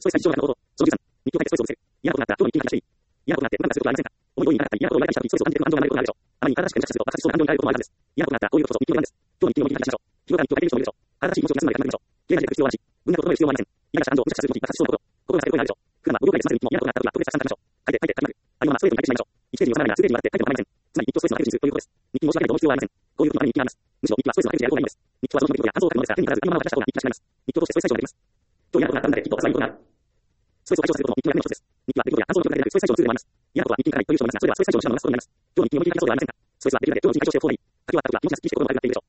ストレスが異常なこと、その13、日記を書いてストレスを見せる。嫌なことがあった、今日の日記が話していい。嫌なことがあって、何かすることはありませんか。思い通りにいかなかったり、嫌なことを言われたりしたとき、ストレスを感じている不安情がないことがあるでしょう。あまりに体らしく変化すると爆発しそうな感情に変えることもあるはずです。嫌なことがあった、こういうことこそ日記を選んです。今日の日記を日記に書きましょう。日頃から日記を書いている人もいるでしょう。新しい気持ちを休むまで考えてみましょう。綺麗な日記が必要はなし、文学を整える必要はありません。嫌な感情を無茶するとき爆発しそうなこと、心が叫ぶ声があるでしょう。普段は5秒くらいで済ませる日記も嫌なことがあったときは特別たくさん書きましょう。書いて書いて書きまくる。あるいはストレートに書いてしまいましょう。1ページに収まらないなら数ページに割って書いても構いません。つまり日記をストレスのかけるにするということです。日記に申し訳ないと思う必要はありません。こういうことのために日記があります。むしろ日記はストレスのかけるやる方がいいのです。日記はその日の出来事や感想を書くものですが、手に入らず何ものを出した方が日記がしまいます。日記を通してストレス解消ができます。今日嫌なことがあったんだで、きっと辛いことがある。ストレスを解消することも日記の役目の一つです。日記は出来事や感想の記録だけでなく、ストレス解消のツールでもあります。嫌なことは日記に書かないという人もいますが、それではストレス解消の手段をなすことになります。今日日記を日記に書き出すことではありませんか。ストレスはできるだけ今日の日記に解消しておく方がいい。書き終わった後は気持ちがすっきりして心も軽くなっているでしょう。